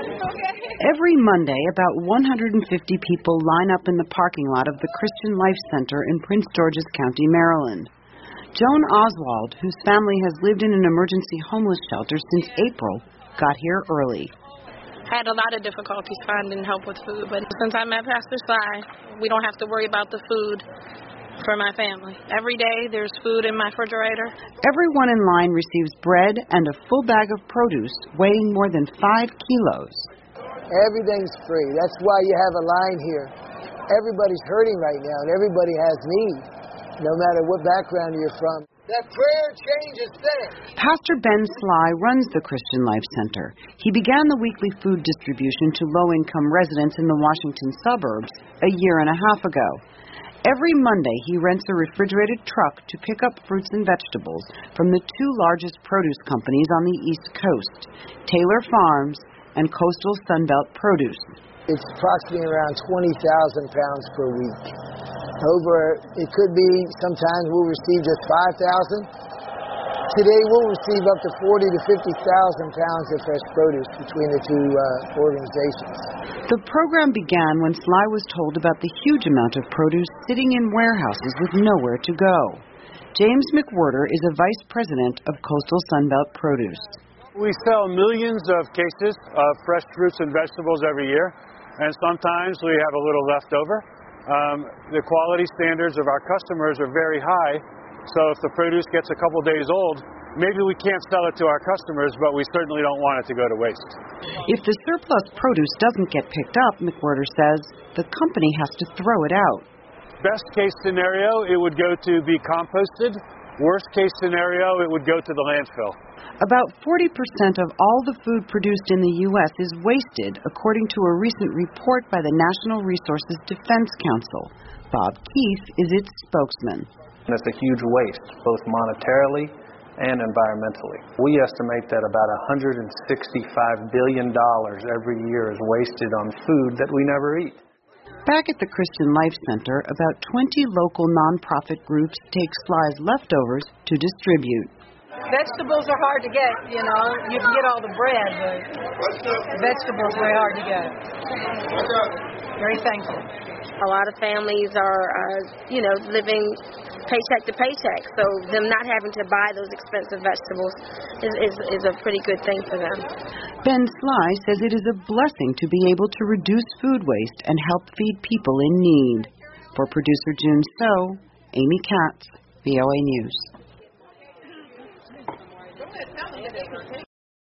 Every Monday, about 150 people line up in the parking lot of the Christian Life Center in Prince George's County, Maryland. Joan Oswald, whose family has lived in an emergency homeless shelter since April, got here early. I had a lot of difficulties finding help with food, but since I met Pastor Sly, we don't have to worry about the food for my family. Every day there's food in my refrigerator. Everyone in line receives bread and a full bag of produce weighing more than 5 kilos. Everything's free. That's why you have a line here. Everybody's hurting right now, and everybody has need, no matter what background you're from. That prayer changes things. Pastor Ben Sly runs the Christian Life Center. He began the weekly food distribution to low-income residents in the Washington suburbs a year and a half ago. Every Monday, he rents a refrigerated truck to pick up fruits and vegetables from the two largest produce companies on the East Coast, Taylor Farms and Coastal Sunbelt Produce. It's approximately around 20,000 pounds per week. It could be, sometimes we'll receive just 5,000. Today we'll receive up to 40 to 50,000 pounds of fresh produce between the two organizations. The program began when Sly was told about the huge amount of produce sitting in warehouses with nowhere to go. James McWhorter is a vice president of Coastal Sunbelt Produce. We sell millions of cases of fresh fruits and vegetables every year, and sometimes we have a little left over. The quality standards of our customers are very high, so if the produce gets a couple days old, maybe we can't sell it to our customers, but we certainly don't want it to go to waste. If the surplus produce doesn't get picked up, McWhorter says, the company has to throw it out. Best case scenario, it would go to be composted. Worst case scenario, it would go to the landfill. About 40% of all the food produced in the U.S. is wasted, according to a recent report by the National Resources Defense Council. Bob Keith is its spokesman. It's a huge waste, both monetarily and environmentally. We estimate that about $165 billion every year is wasted on food that we never eat. Back at the Christian Life Center, about 20 local nonprofit groups take Sly's leftovers to distribute. Vegetables are hard to get, you know. You can get all the bread, but vegetables are very hard to get. Very thankful. A lot of families are, living paycheck to paycheck, so them not having to buy those expensive vegetables is a pretty good thing for them. Ben Sly says it is a blessing to be able to reduce food waste and help feed people in need. For producer June So, Amy Katz, VOA News.